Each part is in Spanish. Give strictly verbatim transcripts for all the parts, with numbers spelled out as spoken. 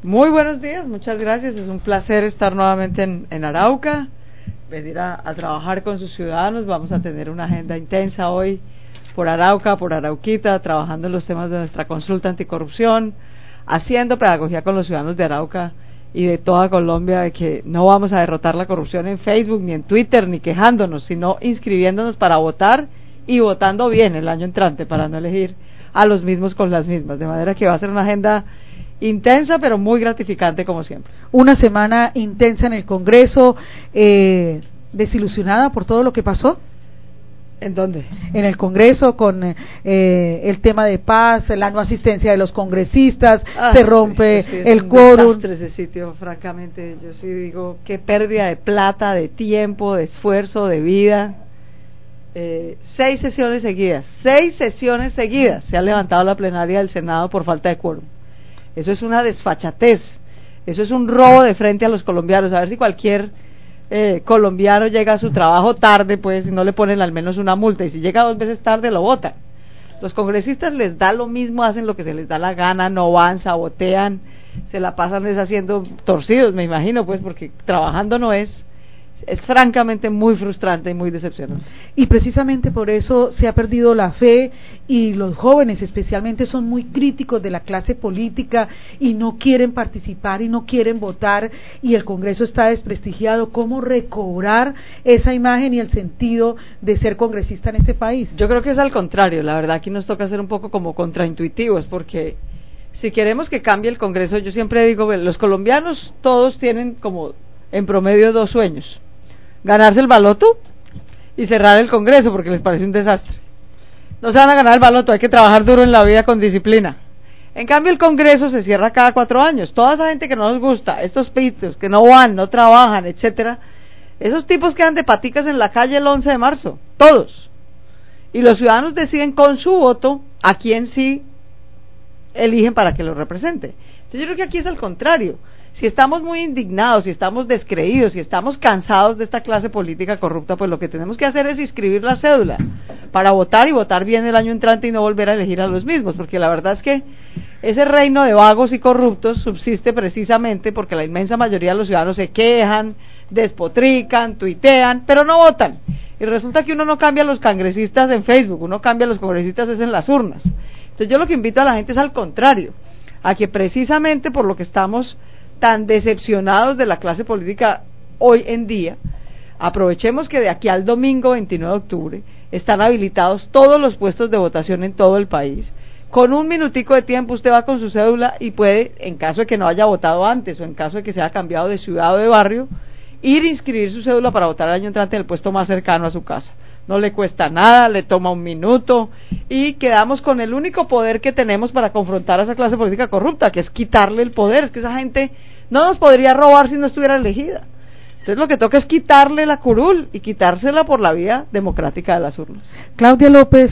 Muy buenos días, muchas gracias. Es un placer estar nuevamente en, en Arauca, venir a, a trabajar con sus ciudadanos. Vamos a tener una agenda intensa hoy por Arauca, por Arauquita, trabajando en los temas de nuestra consulta anticorrupción, haciendo pedagogía con los ciudadanos de Arauca y de toda Colombia de que no vamos a derrotar la corrupción en Facebook, ni en Twitter, ni quejándonos, sino inscribiéndonos para votar y votando bien el año entrante para no elegir a los mismos con las mismas, de manera que va a ser una agenda intensa pero muy gratificante como siempre. Una semana intensa en el Congreso, eh, desilusionada por todo lo que pasó. ¿En dónde? En el Congreso con eh, el tema de paz, la no asistencia de los congresistas, ah, se rompe sí, sí, el quórum. Ese sitio, francamente, yo sí digo qué pérdida de plata, de tiempo, de esfuerzo, de vida. Eh, seis sesiones seguidas, seis sesiones seguidas se ha levantado la plenaria del Senado por falta de quórum. Eso es una desfachatez, eso es un robo de frente a los colombianos. A ver si cualquier eh, colombiano llega a su trabajo tarde, pues, y no le ponen al menos una multa, y si llega dos veces tarde lo votan. Los congresistas les da lo mismo, hacen lo que se les da la gana, no van, sabotean, se la pasan deshaciendo torcidos, me imagino, pues, porque trabajando no es. Es francamente muy frustrante y muy decepcionante. Y precisamente por eso se ha perdido la fe, y los jóvenes especialmente son muy críticos de la clase política y no quieren participar y no quieren votar, y el Congreso está desprestigiado. ¿Cómo recobrar esa imagen y el sentido de ser congresista en este país? Yo creo que es al contrario, la verdad aquí nos toca ser un poco como contraintuitivos, porque si queremos que cambie el Congreso, yo siempre digo, los colombianos todos tienen como en promedio dos sueños: ganarse el baloto y cerrar el Congreso porque les parece un desastre. No se van a ganar el baloto, hay que trabajar duro en la vida con disciplina. En cambio el Congreso se cierra cada cuatro años. Toda esa gente que no nos gusta, estos pitos que no van, no trabajan, etcétera, esos tipos quedan de paticas en la calle el once de marzo, todos. Y los ciudadanos deciden con su voto a quién sí eligen para que los represente. Entonces yo creo que aquí es al contrario. Si estamos muy indignados, si estamos descreídos, si estamos cansados de esta clase política corrupta, pues lo que tenemos que hacer es inscribir la cédula para votar y votar bien el año entrante y no volver a elegir a los mismos, porque la verdad es que ese reino de vagos y corruptos subsiste precisamente porque la inmensa mayoría de los ciudadanos se quejan, despotrican, tuitean, pero no votan. Y resulta que uno no cambia a los congresistas en Facebook, uno cambia a los congresistas es en las urnas. Entonces yo lo que invito a la gente es al contrario, a que precisamente por lo que estamos tan decepcionados de la clase política hoy en día, aprovechemos que de aquí al domingo veintinueve de octubre están habilitados todos los puestos de votación en todo el país. Con un minutico de tiempo usted va con su cédula y puede, en caso de que no haya votado antes o en caso de que se haya cambiado de ciudad o de barrio, ir a inscribir su cédula para votar el año entrante en el puesto más cercano a su casa. No le cuesta nada, le toma un minuto y quedamos con el único poder que tenemos para confrontar a esa clase política corrupta, que es quitarle el poder. Es que esa gente no nos podría robar si no estuviera elegida. Entonces lo que toca es quitarle la curul y quitársela por la vía democrática de las urnas. Claudia López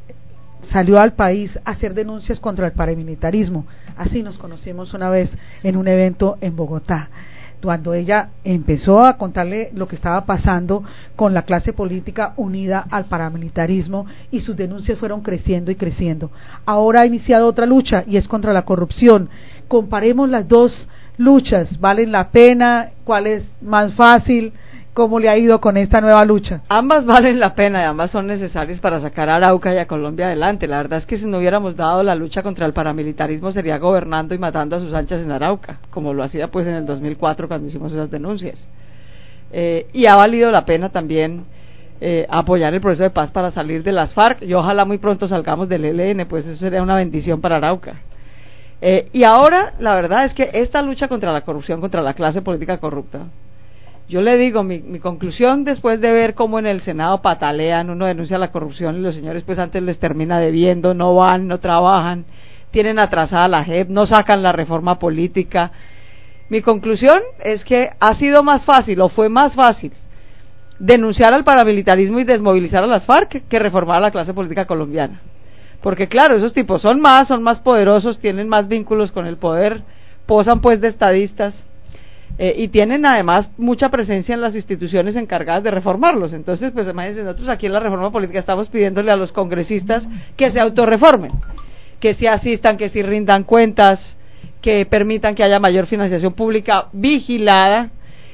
salió al país a hacer denuncias contra el paramilitarismo. Así nos conocimos una vez en un evento en Bogotá, cuando ella empezó a contarle lo que estaba pasando con la clase política unida al paramilitarismo, y sus denuncias fueron creciendo y creciendo. Ahora ha iniciado otra lucha y es contra la corrupción. Comparemos las dos luchas, ¿valen la pena? ¿Cuál es más fácil? ¿Cómo le ha ido con esta nueva lucha? Ambas valen la pena y ambas son necesarias para sacar a Arauca y a Colombia adelante. La verdad es que si no hubiéramos dado la lucha contra el paramilitarismo, sería gobernando y matando a sus anchas en Arauca, como lo hacía pues en el dos mil cuatro cuando hicimos esas denuncias. Eh, y ha valido la pena también eh, apoyar el proceso de paz para salir de las FARC, y ojalá muy pronto salgamos del E L N, pues eso sería una bendición para Arauca. Eh, y ahora la verdad es que esta lucha contra la corrupción, contra la clase política corrupta, yo le digo, mi, mi conclusión después de ver cómo en el Senado patalean, uno denuncia la corrupción y los señores pues antes les termina debiendo, no van, no trabajan, tienen atrasada la J E P, no sacan la reforma política. Mi conclusión es que ha sido más fácil, o fue más fácil, denunciar al paramilitarismo y desmovilizar a las FARC que reformar a la clase política colombiana. Porque claro, esos tipos son más, son más poderosos, tienen más vínculos con el poder, posan pues de estadistas, eh, y tienen además mucha presencia en las instituciones encargadas de reformarlos. Entonces, pues imagínense, nosotros aquí en la reforma política estamos pidiéndole a los congresistas que se autorreformen, que se asistan, que se rindan cuentas, que permitan que haya mayor financiación pública vigilada,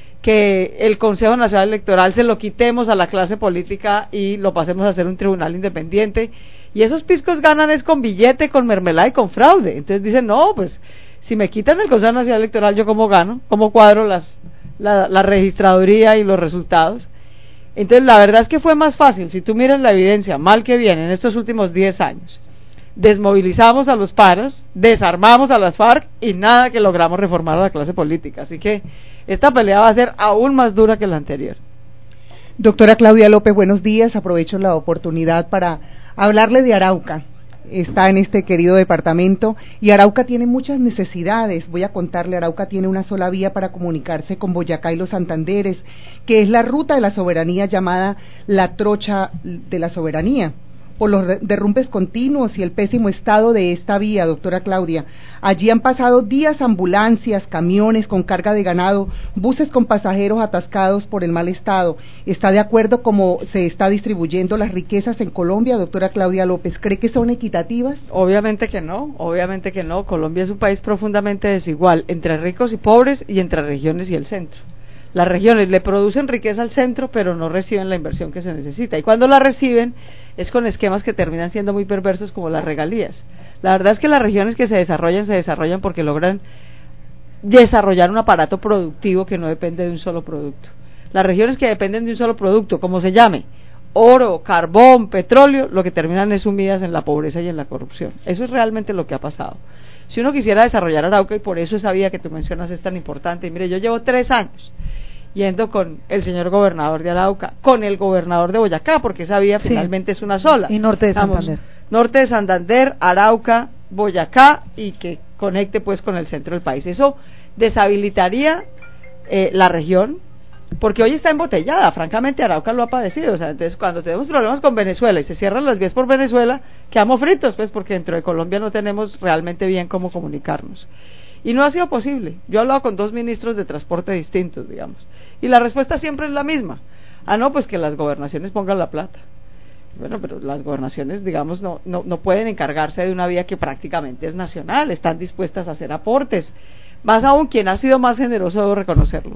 que el Consejo Nacional Electoral se lo quitemos a la clase política y lo pasemos a ser un tribunal independiente. Y esos piscos ganan es con billete, con mermelada y con fraude. Entonces dicen, no, pues si me quitan el Consejo Nacional Electoral, ¿yo cómo gano? ¿Cómo cuadro las, la, la registraduría y los resultados? Entonces la verdad es que fue más fácil, si tú miras la evidencia, mal que bien, en estos últimos diez años, desmovilizamos a los paros, desarmamos a las FARC y nada que logramos reformar a la clase política. Así que esta pelea va a ser aún más dura que la anterior. Doctora Claudia López, buenos días. Aprovecho la oportunidad para hablarle de Arauca. Está en este querido departamento y Arauca tiene muchas necesidades. Voy a contarle, Arauca tiene una sola vía para comunicarse con Boyacá y los Santanderes, que es la ruta de la soberanía llamada la trocha de la soberanía. Por los derrumbes continuos y el pésimo estado de esta vía, doctora Claudia. Allí han pasado días ambulancias, camiones con carga de ganado, buses con pasajeros atascados por el mal estado. ¿Está de acuerdo cómo se está distribuyendo las riquezas en Colombia, doctora Claudia López? ¿Cree que son equitativas? Obviamente que no, obviamente que no. Colombia es un país profundamente desigual, entre ricos y pobres y entre regiones y el centro. Las regiones le producen riqueza al centro, pero no reciben la inversión que se necesita. Y cuando la reciben, es con esquemas que terminan siendo muy perversos, como las regalías. La verdad es que las regiones que se desarrollan, se desarrollan porque logran desarrollar un aparato productivo que no depende de un solo producto. Las regiones que dependen de un solo producto, como se llame, oro, carbón, petróleo, lo que terminan es sumidas en la pobreza y en la corrupción. Eso es realmente lo que ha pasado. Si uno quisiera desarrollar Arauca, y por eso esa vía que tú mencionas es tan importante, y mire, yo llevo tres años yendo con el señor gobernador de Arauca, con el gobernador de Boyacá, porque esa vía sí, finalmente es una sola. Y norte de Estamos, Santander. Norte de Santander, Arauca, Boyacá, y que conecte pues con el centro del país. Eso deshabilitaría eh, la región, porque hoy está embotellada, francamente Arauca lo ha padecido. O sea, entonces cuando tenemos problemas con Venezuela y se cierran las vías por Venezuela, quedamos fritos, pues, porque dentro de Colombia no tenemos realmente bien cómo comunicarnos. Y no ha sido posible. Yo he hablado con dos ministros de transporte distintos, digamos, y la respuesta siempre es la misma. Ah, no, pues que las gobernaciones pongan la plata. Bueno, pero las gobernaciones, digamos, no, no, no pueden encargarse de una vía que prácticamente es nacional, están dispuestas a hacer aportes. Más aún, quien ha sido más generoso, debo reconocerlo,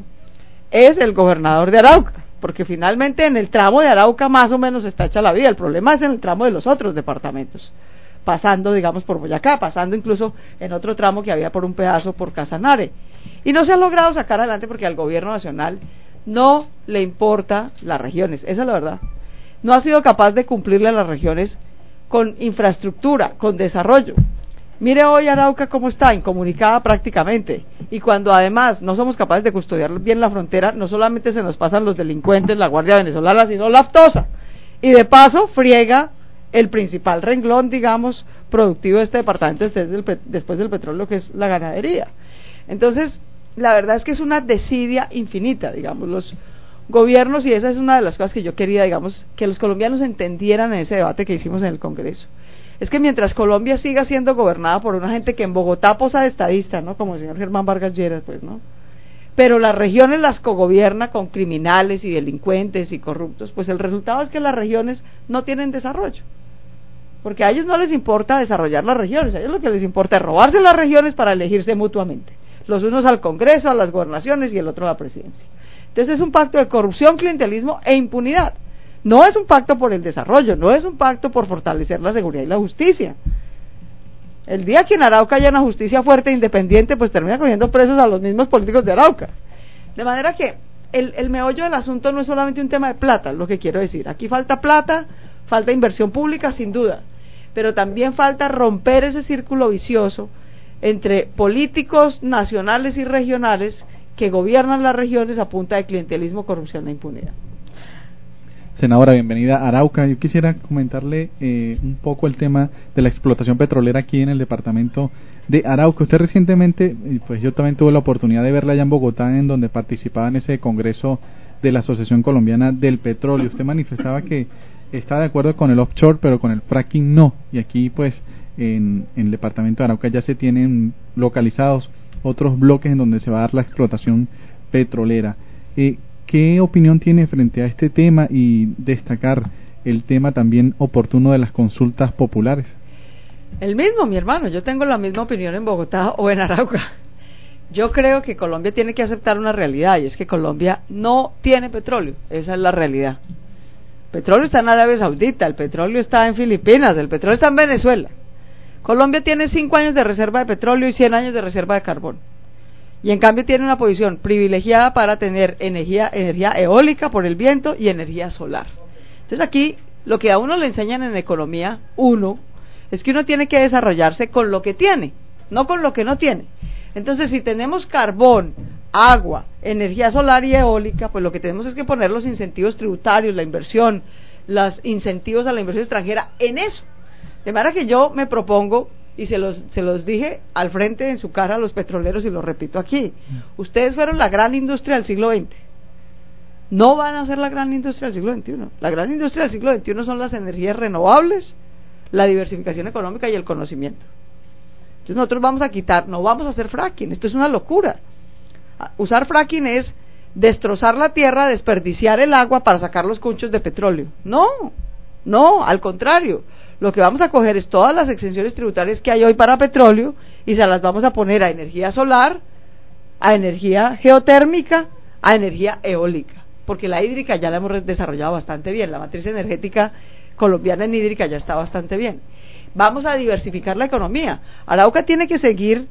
es el gobernador de Arauca, porque finalmente en el tramo de Arauca más o menos está hecha la vía. El problema es en el tramo de los otros departamentos, pasando, digamos, por Boyacá, pasando incluso en otro tramo que había por un pedazo por Casanare. Y no se ha logrado sacar adelante porque al gobierno nacional no le importa las regiones, esa es la verdad. No ha sido capaz de cumplirle a las regiones con infraestructura, con desarrollo. Mire hoy Arauca cómo está, incomunicada prácticamente, y cuando además no somos capaces de custodiar bien la frontera, no solamente se nos pasan los delincuentes, la Guardia Venezolana, sino la AFTOSA, y de paso friega el principal renglón, digamos, productivo de este departamento después del, después del petróleo, que es la ganadería. Entonces, la verdad es que es una desidia infinita, digamos, los gobiernos, y esa es una de las cosas que yo quería, digamos, que los colombianos entendieran en ese debate que hicimos en el Congreso. Es que mientras Colombia siga siendo gobernada por una gente que en Bogotá posa de estadista, ¿no? Como el señor Germán Vargas Lleras, pues, ¿no? Pero las regiones las cogobierna con criminales y delincuentes y corruptos, pues el resultado es que las regiones no tienen desarrollo. Porque a ellos no les importa desarrollar las regiones, a ellos lo que les importa es robarse las regiones para elegirse mutuamente. Los unos al Congreso, a las gobernaciones y el otro a la presidencia. Entonces es un pacto de corrupción, clientelismo e impunidad. No es un pacto por el desarrollo, no es un pacto por fortalecer la seguridad y la justicia. El día que en Arauca haya una justicia fuerte e independiente, pues termina cogiendo presos a los mismos políticos de Arauca. De manera que el, el meollo del asunto no es solamente un tema de plata, es lo que quiero decir. Aquí falta plata, falta inversión pública, sin duda, pero también falta romper ese círculo vicioso entre políticos nacionales y regionales que gobiernan las regiones a punta de clientelismo, corrupción e impunidad. Senadora, bienvenida a Arauca. Yo quisiera comentarle eh, un poco el tema de la explotación petrolera aquí en el departamento de Arauca. Usted recientemente, pues yo también tuve la oportunidad de verla allá en Bogotá, en donde participaba en ese congreso de la Asociación Colombiana del Petróleo. Usted manifestaba que está de acuerdo con el offshore, pero con el fracking no. Y aquí, pues, en, en el departamento de Arauca ya se tienen localizados otros bloques en donde se va a dar la explotación petrolera. Eh, ¿Qué opinión tiene frente a este tema y destacar el tema también oportuno de las consultas populares? El mismo, mi hermano, yo tengo la misma opinión en Bogotá o en Arauca. Yo creo que Colombia tiene que aceptar una realidad, y es que Colombia no tiene petróleo, esa es la realidad. El petróleo está en Arabia Saudita, el petróleo está en Filipinas, el petróleo está en Venezuela. Colombia tiene cinco años de reserva de petróleo y cien años de reserva de carbón. Y en cambio tiene una posición privilegiada para tener energía, energía eólica por el viento y energía solar. Entonces aquí, lo que a uno le enseñan en economía, uno, es que uno tiene que desarrollarse con lo que tiene, no con lo que no tiene. Entonces, si tenemos carbón, agua, energía solar y eólica, pues lo que tenemos es que poner los incentivos tributarios, la inversión, los incentivos a la inversión extranjera en eso. De manera que yo me propongo, y se los, se los dije al frente en su cara a los petroleros y lo repito aquí, ustedes fueron la gran industria del siglo veinte. No van a ser la gran industria del siglo veintiuno. La gran industria del siglo veintiuno son las energías renovables, la diversificación económica y el conocimiento. Entonces nosotros vamos a quitar, no vamos a hacer fracking, esto es una locura. Usar fracking es destrozar la tierra, desperdiciar el agua para sacar los cunchos de petróleo. No, no, al contrario. Lo que vamos a coger es todas las exenciones tributarias que hay hoy para petróleo y se las vamos a poner a energía solar, a energía geotérmica, a energía eólica. Porque la hídrica ya la hemos desarrollado bastante bien, la matriz energética colombiana en hídrica ya está bastante bien. Vamos a diversificar la economía. Arauca tiene que seguir,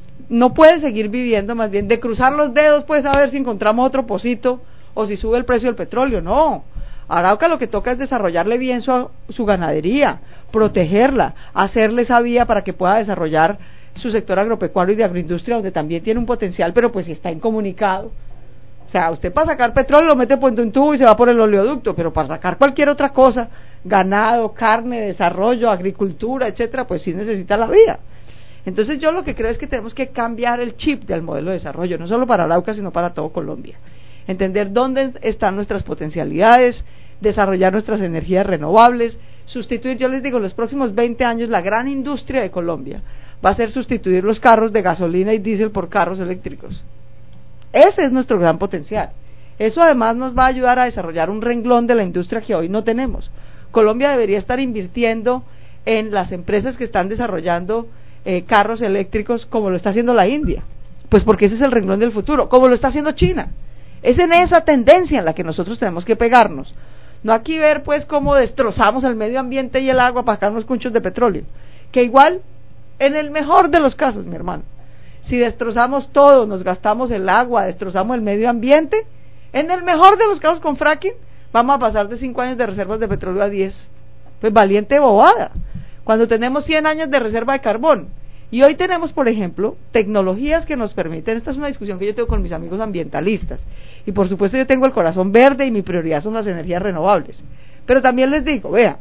no puede seguir viviendo más bien de cruzar los dedos, pues a ver si encontramos otro pocito o si sube el precio del petróleo. No, Arauca lo que toca es desarrollarle bien su, su ganadería, protegerla, hacerle esa vía para que pueda desarrollar su sector agropecuario y de agroindustria, donde también tiene un potencial, pero pues está incomunicado. O sea, usted para sacar petróleo lo mete por un tubo y se va por el oleoducto, pero para sacar cualquier otra cosa, ganado, carne, desarrollo, agricultura, etcétera, pues sí necesita la vía. Entonces yo lo que creo es que tenemos que cambiar el chip del modelo de desarrollo, no solo para Arauca, sino para todo Colombia. Entender dónde están nuestras potencialidades, desarrollar nuestras energías renovables, sustituir, yo les digo, los próximos veinte años la gran industria de Colombia va a ser sustituir los carros de gasolina y diésel por carros eléctricos. Ese es nuestro gran potencial. Eso además nos va a ayudar a desarrollar un renglón de la industria que hoy no tenemos. Colombia debería estar invirtiendo en las empresas que están desarrollando eh, carros eléctricos como lo está haciendo la India, pues porque ese es el renglón del futuro, como lo está haciendo China. Es en esa tendencia en la que nosotros tenemos que pegarnos. No aquí ver pues cómo destrozamos el medio ambiente y el agua para sacar unos cunchos de petróleo, que igual, en el mejor de los casos, mi hermano, si destrozamos todo, nos gastamos el agua, destrozamos el medio ambiente, en el mejor de los casos con fracking, vamos a pasar de cinco años de reservas de petróleo a diez. Pues valiente bobada, cuando tenemos cien años de reserva de carbón. Y hoy tenemos, por ejemplo, tecnologías que nos permiten, esta es una discusión que yo tengo con mis amigos ambientalistas, y por supuesto yo tengo el corazón verde y mi prioridad son las energías renovables. Pero también les digo, vea,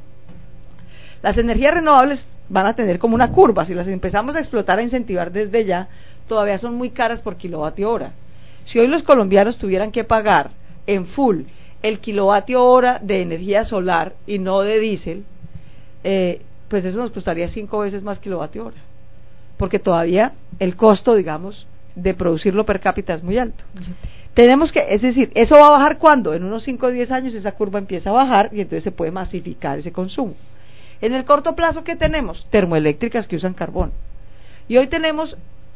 las energías renovables van a tener como una curva, si las empezamos a explotar, a incentivar desde ya, todavía son muy caras por kilovatio hora. Si hoy los colombianos tuvieran que pagar en full el kilovatio hora de energía solar y no de diésel, eh, pues eso nos costaría cinco veces más kilovatio hora, porque todavía el costo, digamos, de producirlo per cápita es muy alto. Uh-huh. Tenemos que, es decir, ¿eso va a bajar cuándo? En unos cinco o diez años esa curva empieza a bajar y entonces se puede masificar ese consumo. En el corto plazo, ¿qué tenemos? Termoeléctricas que usan carbón. Y hoy tenemos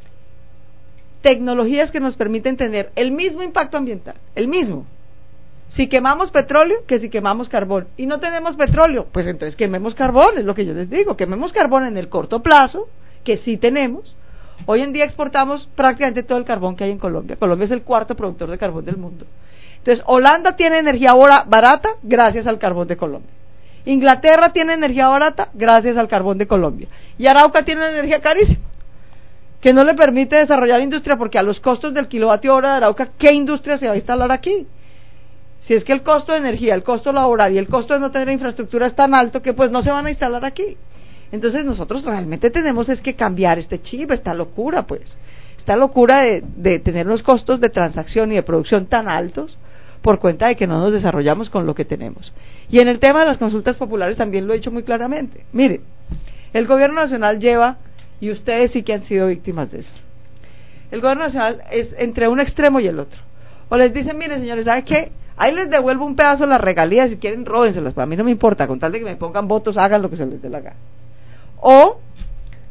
tecnologías que nos permiten tener el mismo impacto ambiental, el mismo. Si quemamos petróleo, que si quemamos carbón. Y no tenemos petróleo, pues entonces quememos carbón, es lo que yo les digo, quememos carbón en el corto plazo, que sí tenemos. Hoy en día exportamos prácticamente todo el carbón que hay en Colombia. Colombia es el cuarto productor de carbón del mundo. Entonces, Holanda tiene energía barata gracias al carbón de Colombia. Inglaterra tiene energía barata gracias al carbón de Colombia. Y Arauca tiene energía carísima, que no le permite desarrollar industria, porque a los costos del kilovatio hora de Arauca, ¿qué industria se va a instalar aquí? Si es que el costo de energía, el costo laboral y el costo de no tener infraestructura es tan alto que pues no se van a instalar aquí. Entonces nosotros realmente tenemos es que cambiar este chip, esta locura pues, esta locura de, de tener los costos de transacción y de producción tan altos por cuenta de que no nos desarrollamos con lo que tenemos. Y en el tema de las consultas populares también lo he dicho muy claramente. Mire, el gobierno nacional lleva, y ustedes sí que han sido víctimas de eso, el gobierno nacional es entre un extremo y el otro. O les dicen, mire señores, ¿sabe qué? Ahí les devuelvo un pedazo de las regalías, si quieren róbenselas, para mí no me importa, con tal de que me pongan votos, hagan lo que se les dé la gana. O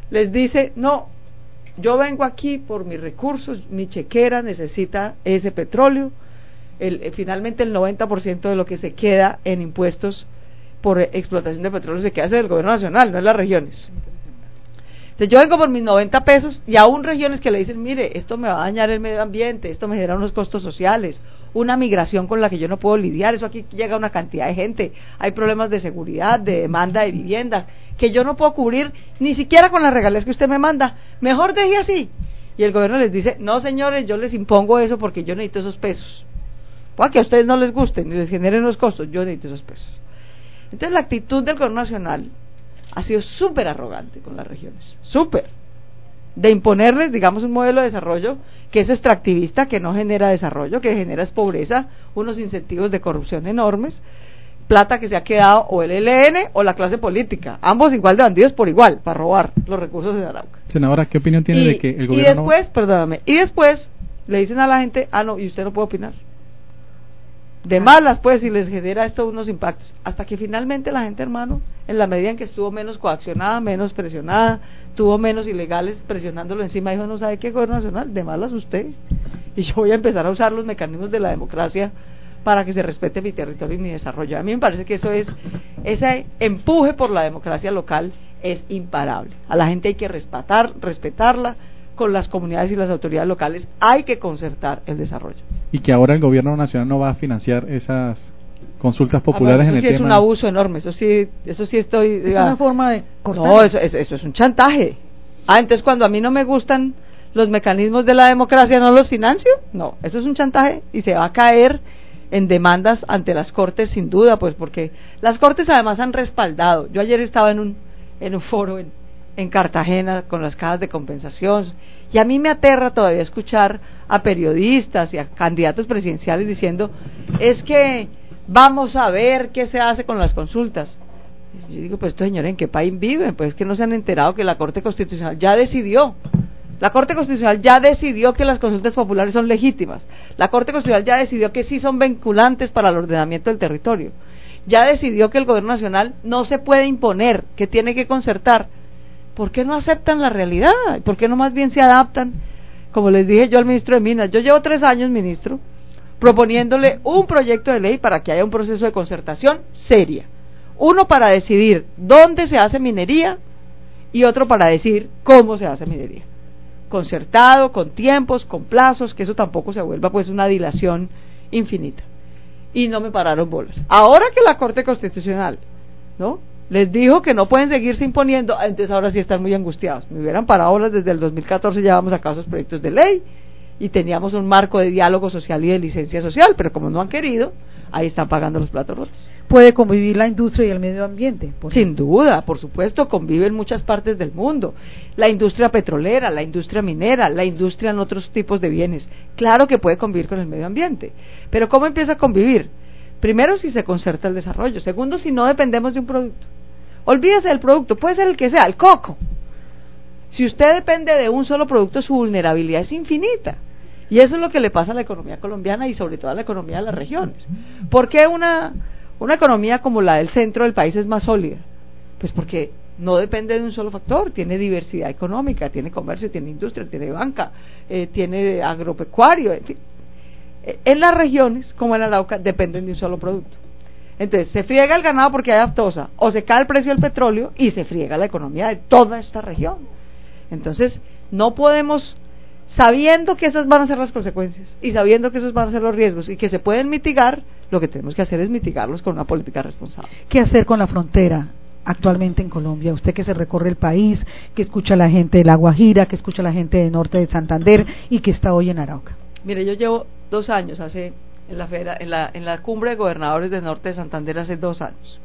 les dice, no, yo vengo aquí por mis recursos, mi chequera necesita ese petróleo, el, eh, finalmente el noventa por ciento de lo que se queda en impuestos por explotación de petróleo se queda del gobierno nacional, no en las regiones. Entonces yo vengo por mis noventa pesos y aún regiones que le dicen, mire, esto me va a dañar el medio ambiente, esto me genera unos costos sociales, una migración con la que yo no puedo lidiar, eso aquí llega una cantidad de gente, hay problemas de seguridad, de demanda de vivienda, que yo no puedo cubrir ni siquiera con las regalías que usted me manda, mejor deje así. Y el gobierno les dice, no señores, yo les impongo eso porque yo necesito esos pesos. Puede que a ustedes no les gusten ni les generen los costos, yo necesito esos pesos. Entonces la actitud del gobierno nacional ha sido súper arrogante con las regiones, súper, de imponerles, digamos, un modelo de desarrollo que es extractivista, que no genera desarrollo, que genera es pobreza, unos incentivos de corrupción enormes, plata que se ha quedado o el E L N o la clase política, ambos igual de bandidos por igual, para robar los recursos de Arauca. Senadora, ¿qué opinión tiene y, de que el gobierno... Y después, no... perdóname, y después le dicen a la gente, ah no, y usted no puede opinar. De malas, pues, y les genera esto unos impactos, hasta que finalmente la gente, hermano, en la medida en que estuvo menos coaccionada, menos presionada, tuvo menos ilegales presionándolo encima, dijo, no sabe qué, gobierno nacional, de malas usted, y yo voy a empezar a usar los mecanismos de la democracia para que se respete mi territorio y mi desarrollo. A mí me parece que eso es, ese empuje por la democracia local es imparable, a la gente hay que respetar, respetarla, con las comunidades y las autoridades locales hay que concertar el desarrollo. Y que ahora el gobierno nacional no va a financiar esas consultas populares ah, bueno, eso en el sí tema. Es un abuso enorme, eso sí, eso sí estoy. Es una forma de cortar. No, eso, eso, eso es un chantaje. Ah, entonces cuando a mí no me gustan los mecanismos de la democracia, ¿no los financio? No, eso es un chantaje y se va a caer en demandas ante las cortes sin duda, pues porque las cortes además han respaldado. Yo ayer estaba en un en un foro en en Cartagena con las cajas de compensación y a mí me aterra todavía escuchar a periodistas y a candidatos presidenciales diciendo es que vamos a ver qué se hace con las consultas. Yo digo, pues estos señores, ¿en qué país viven? Pues que no se han enterado que la Corte Constitucional ya decidió la Corte Constitucional ya decidió que las consultas populares son legítimas, la Corte Constitucional ya decidió que sí son vinculantes para el ordenamiento del territorio, ya decidió que el gobierno nacional no se puede imponer, que tiene que concertar. ¿Por qué no aceptan la realidad? ¿Por qué no más bien se adaptan? Como les dije yo al ministro de Minas, yo llevo tres años, ministro, proponiéndole un proyecto de ley para que haya un proceso de concertación seria. Uno para decidir dónde se hace minería y otro para decidir cómo se hace minería. Concertado, con tiempos, con plazos, que eso tampoco se vuelva pues una dilación infinita. Y no me pararon bolas. Ahora que la Corte Constitucional, ¿no?, les dijo que no pueden seguirse imponiendo, entonces ahora sí están muy angustiados. Me hubieran parado bolas desde el dos mil catorce, llevábamos a cabo esos proyectos de ley y teníamos un marco de diálogo social y de licencia social, pero como no han querido, ahí están pagando los platos rotos. ¿Puede convivir la industria y el medio ambiente? Sin duda, por supuesto, convive en muchas partes del mundo. La industria petrolera, la industria minera, la industria en otros tipos de bienes. Claro que puede convivir con el medio ambiente, pero ¿cómo empieza a convivir? Primero, si se concerta el desarrollo. Segundo, si no dependemos de un producto. Olvídese del producto, puede ser el que sea, el coco. Si usted depende de un solo producto, su vulnerabilidad es infinita. Y eso es lo que le pasa a la economía colombiana y sobre todo a la economía de las regiones. ¿Por qué una, una economía como la del centro del país es más sólida? Pues porque no depende de un solo factor, tiene diversidad económica, tiene comercio, tiene industria, tiene banca, eh, tiene agropecuario, en fin. En las regiones, como en Arauca, dependen de un solo producto. Entonces, se friega el ganado porque hay aftosa, o se cae el precio del petróleo y se friega la economía de toda esta región. Entonces, no podemos, sabiendo que esas van a ser las consecuencias y sabiendo que esos van a ser los riesgos y que se pueden mitigar, lo que tenemos que hacer es mitigarlos con una política responsable. ¿Qué hacer con la frontera actualmente en Colombia? Usted que se recorre el país, que escucha a la gente de La Guajira, que escucha a la gente de norte de Santander y que está hoy en Arauca. Mire, yo llevo dos años hace en la, federa, en la en la cumbre de gobernadores del norte de Santander hace dos años.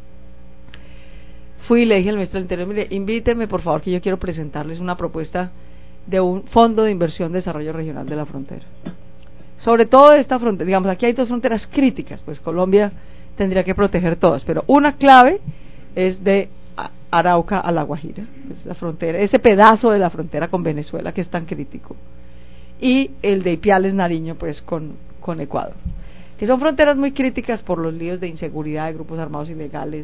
Fui y le dije al ministro del Interior, mire, invíteme por favor que yo quiero presentarles una propuesta de un fondo de inversión de desarrollo regional de la frontera. Sobre todo esta frontera, digamos, aquí hay dos fronteras críticas, pues Colombia tendría que proteger todas, pero una clave es de Arauca a La Guajira, es la frontera, ese pedazo de la frontera con Venezuela que es tan crítico, y el de Ipiales Nariño pues con, con Ecuador, que son fronteras muy críticas por los líos de inseguridad de grupos armados ilegales,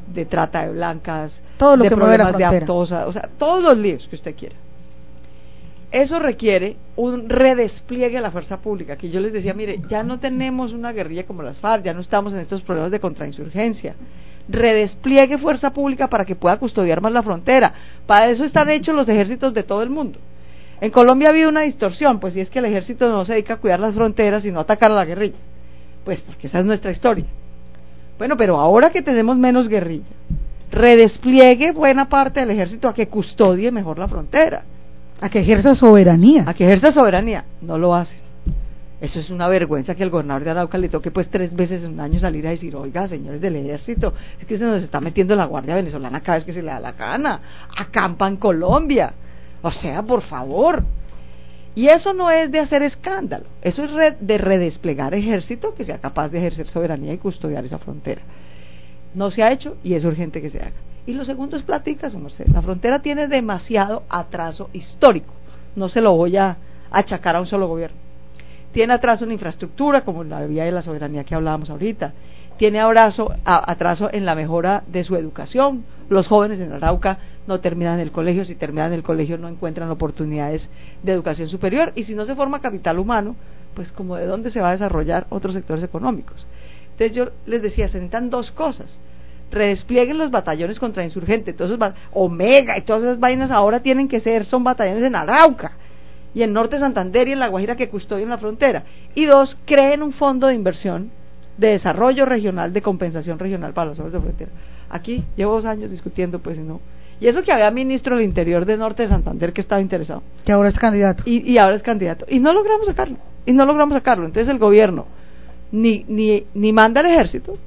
de trata de blancas, todo lo de que mueve la problemas de frontera. aptosa, o sea, todos los líos que usted quiera. Eso requiere un redespliegue de la fuerza pública, que yo les decía, mire, ya no tenemos una guerrilla como las FARC, ya no estamos en estos problemas de contrainsurgencia. Redespliegue fuerza pública para que pueda custodiar más la frontera. Para eso están hechos los ejércitos de todo el mundo. En Colombia ha habido una distorsión, pues si es que el ejército no se dedica a cuidar las fronteras, sino a atacar a la guerrilla. Pues porque esa es nuestra historia. Bueno, pero ahora que tenemos menos guerrilla, redespliegue buena parte del ejército a que custodie mejor la frontera. A que ejerza soberanía. A que ejerza soberanía. No lo hacen. Eso es una vergüenza que al gobernador de Arauca le toque pues tres veces en un año salir a decir, oiga, señores del ejército, es que se nos está metiendo la Guardia Venezolana cada vez que se le da la gana. Acampa en Colombia. O sea, por favor. Y eso no es de hacer escándalo. Eso es re- de redesplegar ejército que sea capaz de ejercer soberanía y custodiar esa frontera. No se ha hecho y es urgente que se haga. Y lo segundo es platica, su merced. La frontera tiene demasiado atraso histórico. No se lo voy a achacar a un solo gobierno. Tiene atraso en infraestructura, como en la vía de la soberanía que hablábamos ahorita. Tiene abrazo, a, atraso en la mejora de su educación. Los jóvenes en Arauca no terminan el colegio. Si terminan el colegio no encuentran oportunidades de educación superior. Y si no se forma capital humano, pues como de dónde se va a desarrollar otros sectores económicos. Entonces yo les decía, se necesitan dos cosas. Redesplieguen los batallones contrainsurgentes, todos esos bat- Omega y todas esas vainas ahora tienen que ser, son batallones en Arauca y en Norte Santander y en La Guajira que custodian la frontera. Y dos, creen un fondo de inversión de desarrollo regional, de compensación regional para las zonas de frontera. Aquí llevo dos años discutiendo, pues, y no. Y eso que había ministro del Interior de Norte de Santander que estaba interesado. Que ahora es candidato. Y, y ahora es candidato. Y no logramos sacarlo. Y no logramos sacarlo. Entonces el gobierno ni, ni, ni manda al ejército,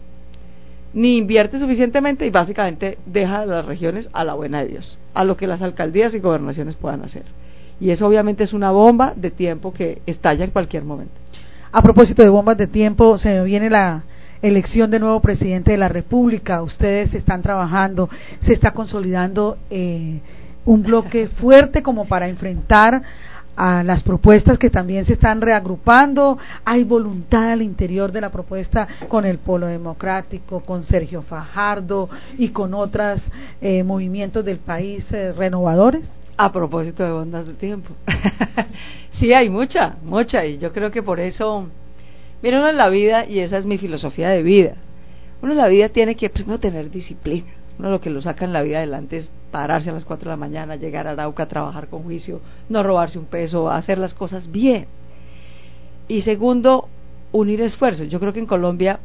ni invierte suficientemente y básicamente deja a las regiones a la buena de Dios, a lo que las alcaldías y gobernaciones puedan hacer. Y eso obviamente es una bomba de tiempo que estalla en cualquier momento. A propósito de bombas de tiempo, se viene la elección de nuevo presidente de la República. Ustedes están trabajando, se está consolidando eh, un bloque fuerte como para enfrentar a las propuestas que también se están reagrupando. Hay voluntad al interior de la propuesta con el Polo Democrático, con Sergio Fajardo y con otros eh, movimientos del país eh, renovadores. A propósito de bombas de tiempo, sí hay mucha, mucha, y yo creo que por eso, mira, uno en la vida, y esa es mi filosofía de vida, uno en la vida tiene que primero tener disciplina. Uno lo que lo saca en la vida adelante es pararse a las cuatro de la mañana, llegar a Arauca, trabajar con juicio, no robarse un peso, hacer las cosas bien. Y segundo, unir esfuerzos. Yo creo que en Colombia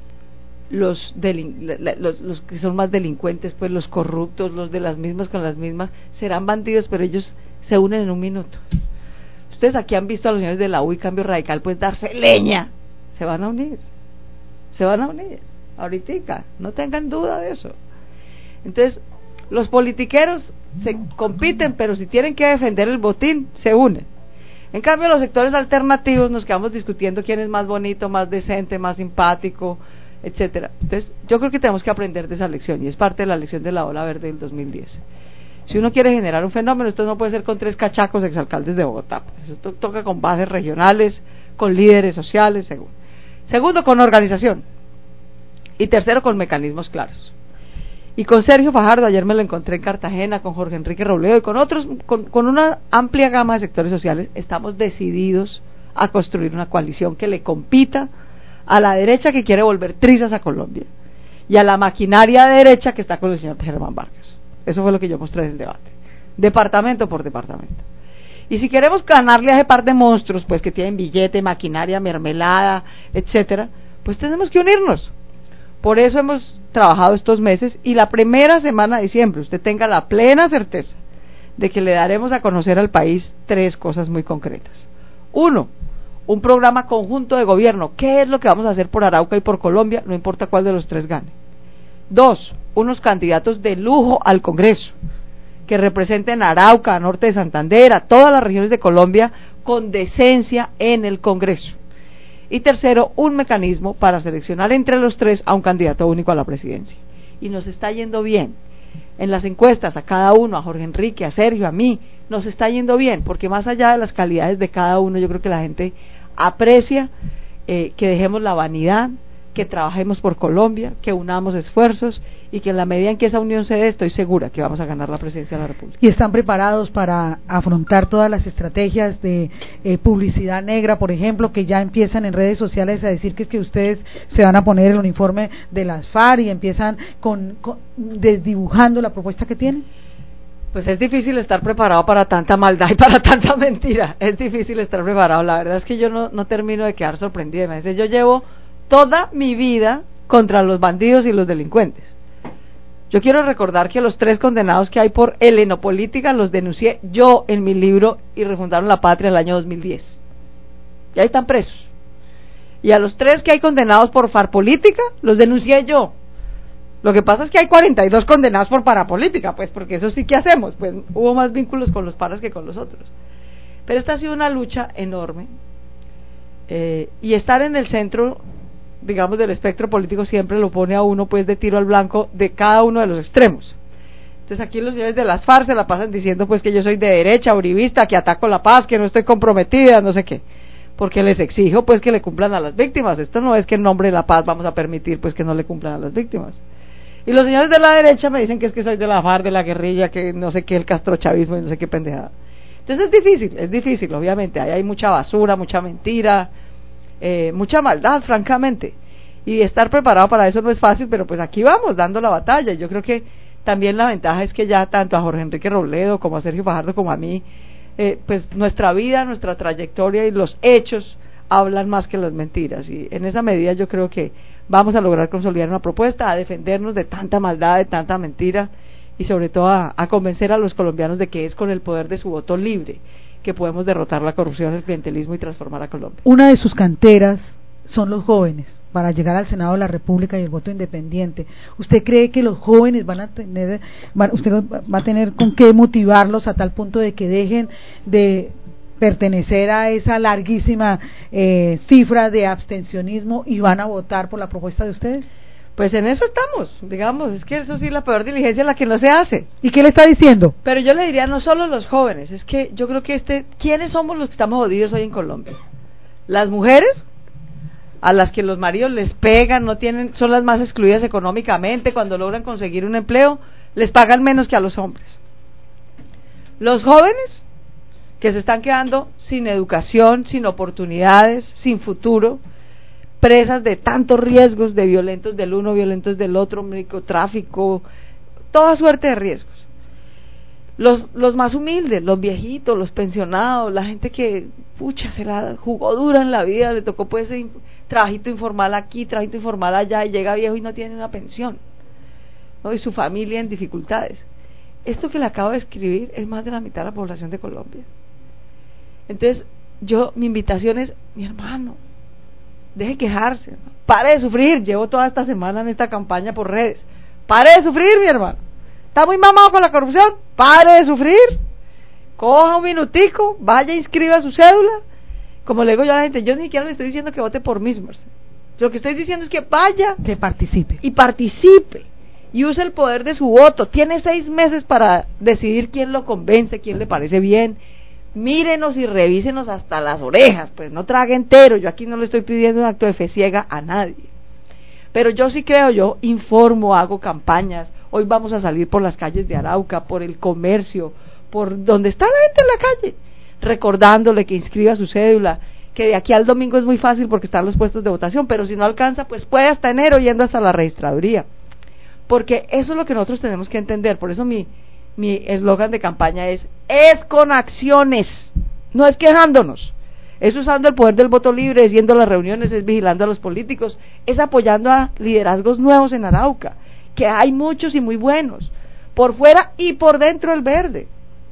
los, delin- los, los que son más delincuentes, pues los corruptos, los de las mismas con las mismas, serán bandidos, pero ellos se unen en un minuto. Ustedes aquí han visto a los señores de la U y Cambio Radical pues darse leña, se van a unir, se van a unir, ahorita, no tengan duda de eso. Entonces, los politiqueros se compiten, pero si tienen que defender el botín, se unen. En cambio, los sectores alternativos nos quedamos discutiendo quién es más bonito, más decente, más simpático, etcétera. Entonces, yo creo que tenemos que aprender de esa lección, y es parte de la lección de la ola verde del dos mil diez. Si uno quiere generar un fenómeno, esto no puede ser con tres cachacos exalcaldes de Bogotá. Eso to- toca con bases regionales, con líderes sociales, segundo. Segundo, con organización. Y tercero, con mecanismos claros. Y con Sergio Fajardo, ayer me lo encontré en Cartagena, con Jorge Enrique Robledo y con otros, con, con una amplia gama de sectores sociales, estamos decididos a construir una coalición que le compita a la derecha que quiere volver trizas a Colombia y a la maquinaria derecha que está con el señor Germán Vargas. Eso fue lo que yo mostré en el debate, departamento por departamento. Y si queremos ganarle a ese par de monstruos, pues que tienen billete, maquinaria, mermelada, etcétera, pues tenemos que unirnos. Por eso hemos trabajado estos meses, y la primera semana de diciembre usted tenga la plena certeza de que le daremos a conocer al país tres cosas muy concretas. Uno, un programa conjunto de gobierno. ¿Qué es lo que vamos a hacer por Arauca y por Colombia? No importa cuál de los tres gane. Dos, unos candidatos de lujo al Congreso, que representen a Arauca, a Norte de Santander, a todas las regiones de Colombia, con decencia en el Congreso. Y tercero, un mecanismo para seleccionar entre los tres a un candidato único a la presidencia. Y nos está yendo bien. En las encuestas, a cada uno, a Jorge Enrique, a Sergio, a mí, nos está yendo bien, porque más allá de las calidades de cada uno, yo creo que la gente aprecia eh, que dejemos la vanidad, que trabajemos por Colombia, que unamos esfuerzos y que en la medida en que esa unión se dé, estoy segura que vamos a ganar la presidencia de la República. ¿Y están preparados para afrontar todas las estrategias de eh, publicidad negra, por ejemplo, que ya empiezan en redes sociales a decir que es que ustedes se van a poner el uniforme de las FARC y empiezan con, con desdibujando la propuesta que tienen? Pues es difícil estar preparado para tanta maldad y para tanta mentira, es difícil estar preparado. La verdad es que yo no, no termino de quedar sorprendida. Me dice, yo llevo toda mi vida contra los bandidos y los delincuentes. Yo quiero recordar que los tres condenados que hay por helenopolítica los denuncié yo en mi libro Y refundaron la patria en el año dos mil diez. Y ahí están presos. Y a los tres que hay condenados por farpolítica los denuncié yo. Lo que pasa es que hay cuarenta y dos condenados por parapolítica, pues porque eso sí que hacemos, pues hubo más vínculos con los paras que con los otros. Pero esta ha sido una lucha enorme, eh, y estar en el centro, digamos, del espectro político siempre lo pone a uno pues de tiro al blanco de cada uno de los extremos. Entonces aquí los señores de las FARC se la pasan diciendo pues que yo soy de derecha, uribista, que ataco la paz, que no estoy comprometida, no sé qué, porque les exijo pues que le cumplan a las víctimas. Esto no es que en nombre de la paz vamos a permitir pues que no le cumplan a las víctimas. Y los señores de la derecha me dicen que es que soy de la FARC, de la guerrilla, que no sé qué, el castrochavismo y no sé qué pendejada. Entonces es difícil, es difícil, obviamente, ahí hay mucha basura, mucha mentira, eh, mucha maldad, francamente, y estar preparado para eso no es fácil, pero pues aquí vamos, dando la batalla. Yo creo que también la ventaja es que ya tanto a Jorge Enrique Robledo, como a Sergio Fajardo, como a mí, eh, pues nuestra vida, nuestra trayectoria y los hechos hablan más que las mentiras, y en esa medida yo creo que vamos a lograr consolidar una propuesta, a defendernos de tanta maldad, de tanta mentira, y sobre todo a, a convencer a los colombianos de que es con el poder de su voto libre que podemos derrotar la corrupción, el clientelismo y transformar a Colombia. Una de sus canteras son los jóvenes para llegar al Senado de la República y el voto independiente. ¿Usted cree que los jóvenes van a tener, van, usted va a tener con qué motivarlos a tal punto de que dejen de pertenecer a esa larguísima eh, cifra de abstencionismo y van a votar por la propuesta de ustedes? Pues en eso estamos, digamos, es que eso sí, la peor diligencia es la que no se hace. ¿Y qué le está diciendo? Pero yo le diría, no solo los jóvenes, es que yo creo que este, ¿quiénes somos los que estamos jodidos hoy en Colombia? Las mujeres, a las que los maridos les pegan, no tienen, son las más excluidas económicamente, cuando logran conseguir un empleo, les pagan menos que a los hombres. Los jóvenes, que se están quedando sin educación, sin oportunidades, sin futuro, presas de tantos riesgos, de violentos del uno, violentos del otro, microtráfico, toda suerte de riesgos. Los, los más humildes, los viejitos, los pensionados, la gente que, pucha, se la jugó dura en la vida, le tocó pues ese trabajito informal aquí, trabajito informal allá, y llega viejo y no tiene una pensión, ¿no? Y su familia en dificultades. Esto que le acabo de escribir es más de la mitad de la población de Colombia. Entonces, yo, mi invitación es, mi hermano, deje quejarse, ¿no? Pare de sufrir. Llevo toda esta semana en esta campaña por redes. Pare de sufrir, mi hermano. Está muy mamado con la corrupción. Pare de sufrir. Coja un minutico, vaya, inscriba su cédula. Como le digo yo a la gente, yo ni siquiera le estoy diciendo que vote por Mismers. Lo que estoy diciendo es que vaya, que participe. Y participe. Y use el poder de su voto. Tiene seis meses para decidir quién lo convence, quién le parece bien. Mírenos y revísenos hasta las orejas, pues no trague entero. Yo aquí no le estoy pidiendo un acto de fe ciega a nadie, pero yo sí creo, yo informo, hago campañas. Hoy vamos a salir por las calles de Arauca, por el comercio, por donde está la gente en la calle, recordándole que inscriba su cédula, que de aquí al domingo es muy fácil porque están los puestos de votación, pero si no alcanza, pues puede hasta enero yendo hasta la registraduría, porque eso es lo que nosotros tenemos que entender. Por eso mi mi eslogan de campaña es, es con acciones, no es quejándonos, es usando el poder del voto libre, es yendo a las reuniones, es vigilando a los políticos, es apoyando a liderazgos nuevos en Arauca, que hay muchos y muy buenos, por fuera y por dentro del verde,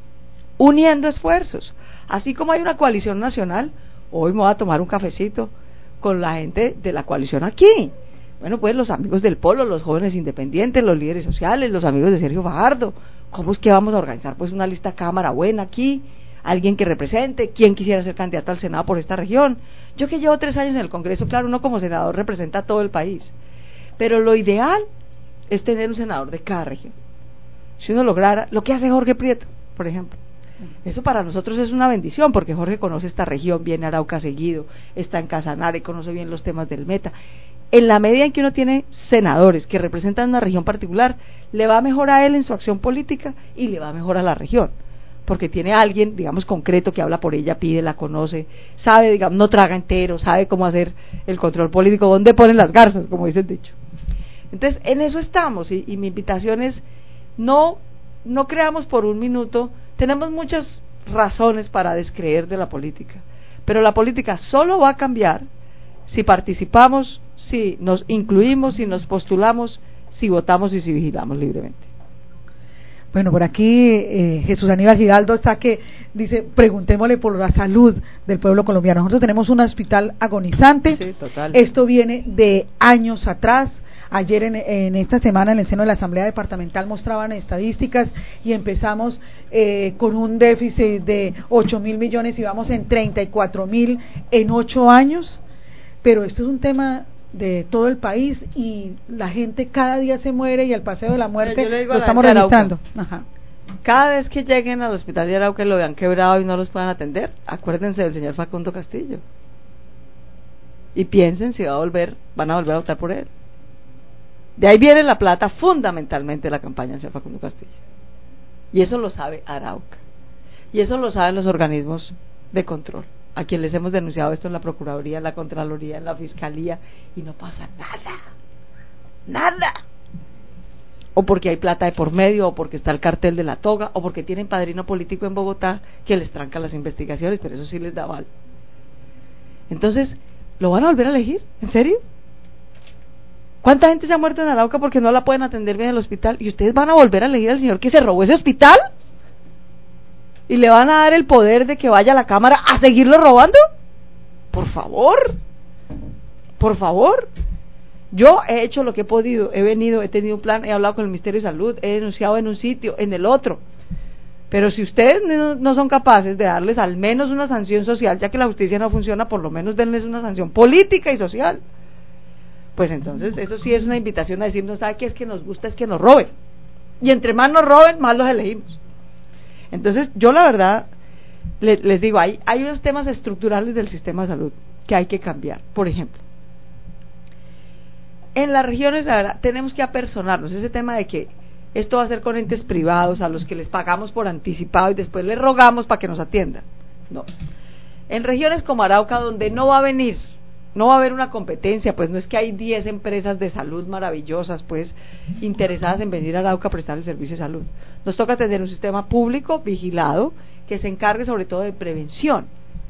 uniendo esfuerzos. Así como hay una coalición nacional, hoy me voy a tomar un cafecito con la gente de la coalición aquí. Bueno, pues los amigos del Polo, los jóvenes independientes, los líderes sociales, los amigos de Sergio Fajardo. ¿Cómo es que vamos a organizar pues una lista cámara buena aquí? Alguien que represente, quién quisiera ser candidato al Senado por esta región. Yo que llevo tres años en el Congreso, claro, uno como senador representa a todo el país, pero lo ideal es tener un senador de cada región. Si uno lograra, lo que hace Jorge Prieto, por ejemplo, eso para nosotros es una bendición, porque Jorge conoce esta región, viene a Arauca seguido, está en Casanare, conoce bien los temas del Meta. en la medida en que uno tiene senadores que representan una región particular, le va mejor a él en su acción política y le va mejor a la región, porque tiene a alguien, digamos, concreto que habla por ella, pide, la conoce, sabe, digamos, no traga entero, sabe cómo hacer el control político, dónde ponen las garzas, como dice el dicho. Entonces, en eso estamos, y, y mi invitación es, no, no creamos por un minuto, tenemos muchas razones para descreer de la política, pero la política solo va a cambiar si participamos, si nos incluimos, si nos postulamos, si votamos y si vigilamos libremente. Bueno, por aquí eh, Jesús Aníbal Giraldo está que dice, preguntémosle por la salud del pueblo colombiano. Nosotros tenemos un hospital agonizante, sí, total. Esto viene de años atrás. Ayer en, en esta semana en el seno de la Asamblea Departamental mostraban estadísticas y empezamos eh, con un déficit de ocho mil millones y vamos en treinta y cuatro mil en ocho años, pero esto es un tema de todo el país y la gente cada día se muere y el paseo de la muerte lo estamos realizando. Ajá. Cada vez que lleguen al hospital de Arauca y lo vean quebrado y no los puedan atender, acuérdense del señor Facundo Castillo y piensen si va a volver, van a volver a votar por él. De ahí viene la plata fundamentalmente de la campaña del señor Facundo Castillo, y eso lo sabe Arauca, y eso lo saben los organismos de control, a quien les hemos denunciado esto en la Procuraduría, en la Contraloría, en la Fiscalía, y no pasa nada, nada, o porque hay plata de por medio, o porque está el cartel de la toga, o porque tienen padrino político en Bogotá que les tranca las investigaciones, pero eso sí les da aval. Entonces, ¿lo van a volver a elegir? ¿En serio? ¿Cuánta gente se ha muerto en Arauca porque no la pueden atender bien en el hospital? ¿Y ustedes van a volver a elegir al señor que se robó ese hospital? ¿Y le van a dar el poder de que vaya a la Cámara a seguirlo robando? Por favor, por favor. Yo he hecho lo que he podido, he venido, he tenido un plan, he hablado con el Ministerio de Salud, he denunciado en un sitio, en el otro. Pero si ustedes no, no son capaces de darles al menos una sanción social, ya que la justicia no funciona, por lo menos denles una sanción política y social. Pues entonces eso sí es una invitación a decirnos, ¿sabe qué es que nos gusta? Es que nos roben, y entre más nos roben, más los elegimos. Entonces yo la verdad le, les digo, hay, hay unos temas estructurales del sistema de salud que hay que cambiar. Por ejemplo, en las regiones, la verdad, tenemos que apersonarnos, ese tema de que esto va a ser con entes privados a los que les pagamos por anticipado y después les rogamos para que nos atiendan. No, en regiones como Arauca, donde no va a venir, no va a haber una competencia, pues no es que hay diez empresas de salud maravillosas, pues, interesadas en venir a Arauca a prestar el servicio de salud. Nos toca tener un sistema público vigilado que se encargue sobre todo de prevención,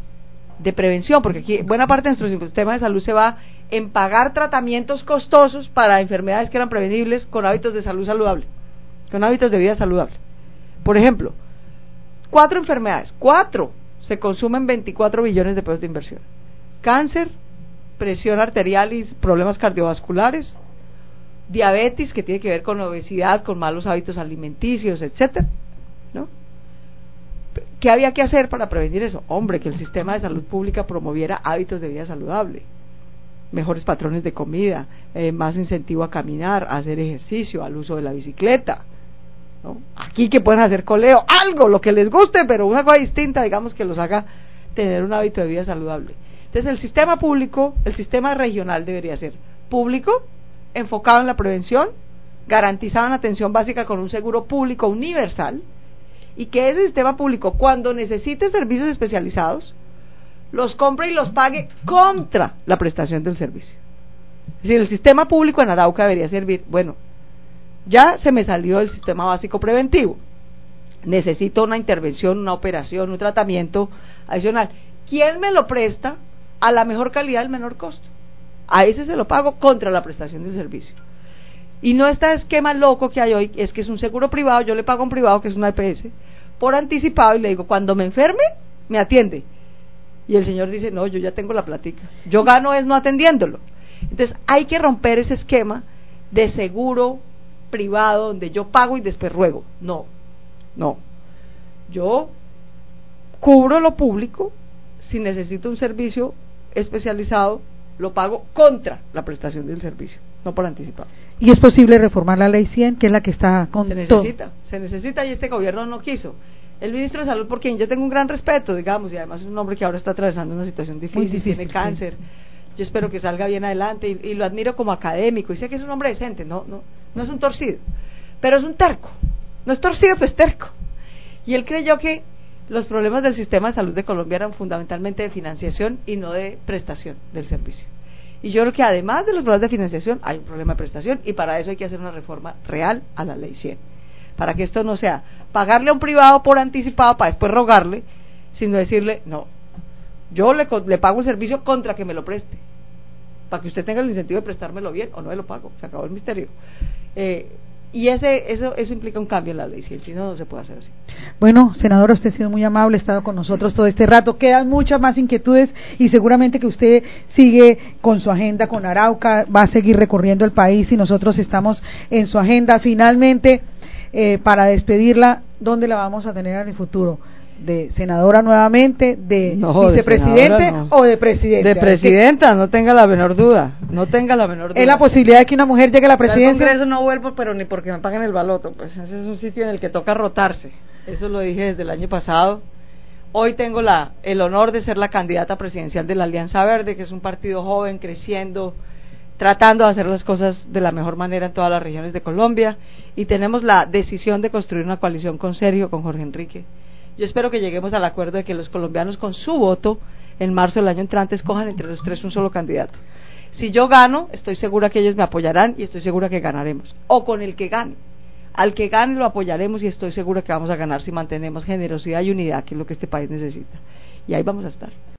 de prevención, porque aquí buena parte de nuestro sistema de salud se va en pagar tratamientos costosos para enfermedades que eran prevenibles con hábitos de salud saludable, con hábitos de vida saludable. Por ejemplo, cuatro enfermedades, cuatro, se consumen veinticuatro billones de pesos de inversión: cáncer, presión arterial y problemas cardiovasculares, diabetes, que tiene que ver con obesidad, con malos hábitos alimenticios, etcétera, ¿no? ¿Qué había que hacer para prevenir eso? Hombre, que el sistema de salud pública promoviera hábitos de vida saludable, mejores patrones de comida, eh, más incentivo a caminar, a hacer ejercicio, al uso de la bicicleta, ¿no? Aquí que pueden hacer coleo, algo, lo que les guste, pero una cosa distinta, digamos, que los haga tener un hábito de vida saludable. Entonces el sistema público, el sistema regional debería ser público, enfocado en la prevención, garantizado en atención básica con un seguro público universal, y que ese sistema público, cuando necesite servicios especializados, los compre y los pague contra la prestación del servicio. Es decir, el sistema público en Arauca debería servir, bueno, ya se me salió el sistema básico preventivo, necesito una intervención, una operación, un tratamiento adicional. ¿Quién me lo presta a la mejor calidad, al menor costo? A ese se lo pago contra la prestación del servicio. Y no este esquema loco que hay hoy, es que es un seguro privado, yo le pago a un privado que es una E P S por anticipado y le digo, cuando me enferme, me atiende. Y el señor dice, no, yo ya tengo la platica, yo gano es no atendiéndolo. Entonces hay que romper ese esquema de seguro privado donde yo pago y después ruego. No, no, yo cubro lo público, si necesito un servicio especializado lo pago contra la prestación del servicio, no por anticipado. ¿Y es posible reformar la ley cien, que es la que está con se necesita, todo? Se necesita, y este gobierno no quiso. El ministro de Salud, por quien yo tengo un gran respeto, digamos, y además es un hombre que ahora está atravesando una situación difícil, difícil tiene cáncer, sí. yo espero que salga bien adelante y, y lo admiro como académico y sé que es un hombre decente, no, no, no es un torcido, pero es un terco, no es torcido, pues terco. Y él creyó que los problemas del sistema de salud de Colombia eran fundamentalmente de financiación y no de prestación del servicio. Y yo creo que además de los problemas de financiación hay un problema de prestación y para eso hay que hacer una reforma real a la ley cien, para que esto no sea pagarle a un privado por anticipado para después rogarle, sino decirle, no, yo le, le pago el servicio contra que me lo preste, para que usted tenga el incentivo de prestármelo bien o no me lo pago, se acabó el misterio. Eh, y ese eso eso implica un cambio en la ley, si no, no se puede hacer así. Bueno, senadora, usted ha sido muy amable, ha estado con nosotros todo este rato, quedan muchas más inquietudes y seguramente que usted sigue con su agenda con Arauca, va a seguir recorriendo el país y nosotros estamos en su agenda. Finalmente, eh, para despedirla, ¿dónde la vamos a tener en el futuro? ¿De senadora nuevamente, de no, vicepresidente de no. o de presidenta? De presidenta, no tenga la menor duda, no tenga la menor duda. ¿Es la posibilidad de que una mujer llegue a la presidencia? Al Congreso no vuelvo, pero ni porque me paguen el baloto, pues ese es un sitio en el que toca rotarse, eso lo dije desde el año pasado. Hoy tengo la el honor de ser la candidata presidencial de la Alianza Verde, que es un partido joven, creciendo, tratando de hacer las cosas de la mejor manera en todas las regiones de Colombia, y tenemos la decisión de construir una coalición con Sergio, con Jorge Enrique. Yo espero que lleguemos al acuerdo de que los colombianos con su voto en marzo del año entrante escojan entre los tres un solo candidato. Si yo gano, estoy segura que ellos me apoyarán y estoy segura que ganaremos. O con el que gane. Al que gane lo apoyaremos y estoy segura que vamos a ganar si mantenemos generosidad y unidad, que es lo que este país necesita. Y ahí vamos a estar.